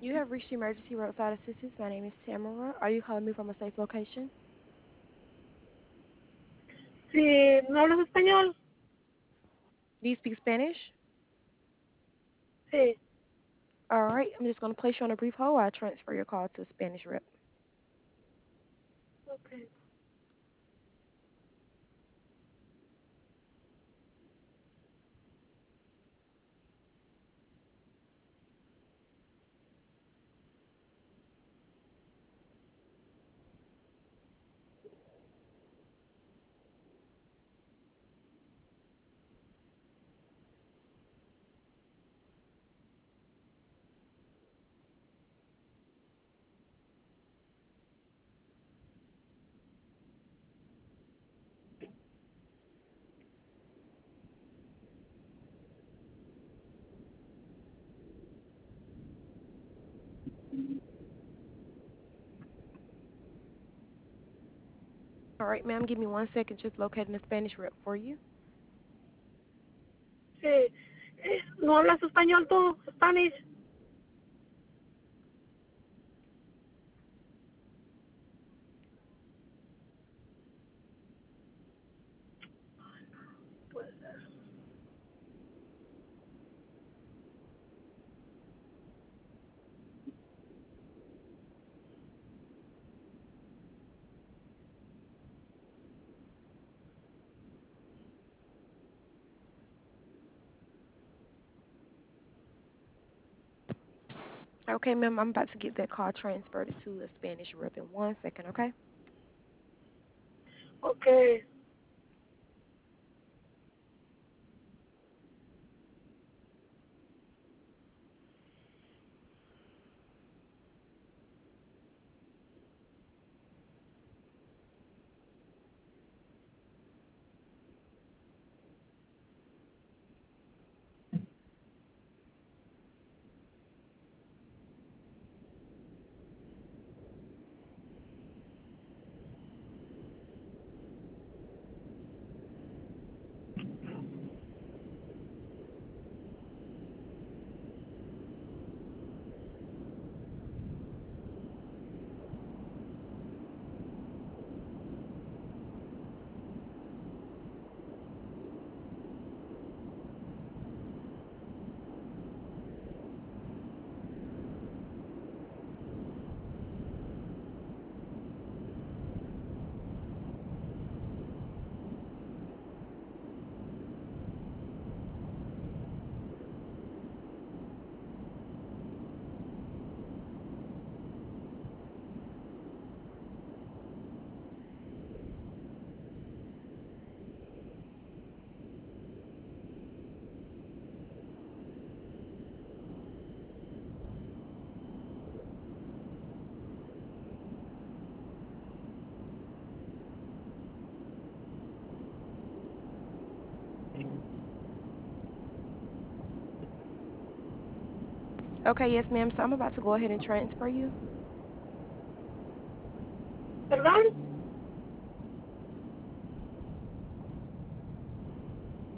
You have reached emergency roadside assistance. My name is Tamara. Are you calling me from a safe location? Si no hablas español, Do you speak Spanish? sí. All right, I'm just going to place you on a brief hold while I transfer your call to a Spanish rep. Okay. All right, ma'am, give me 1 second, just locating a Spanish rep for you. Sí. ¿No hablas español tú, Spanish? Okay, ma'am, I'm about to get that call transferred to a Spanish rep in 1 second, okay? Okay. Okay, yes, ma'am, so I'm about to go ahead and transfer you. ¿Perdón?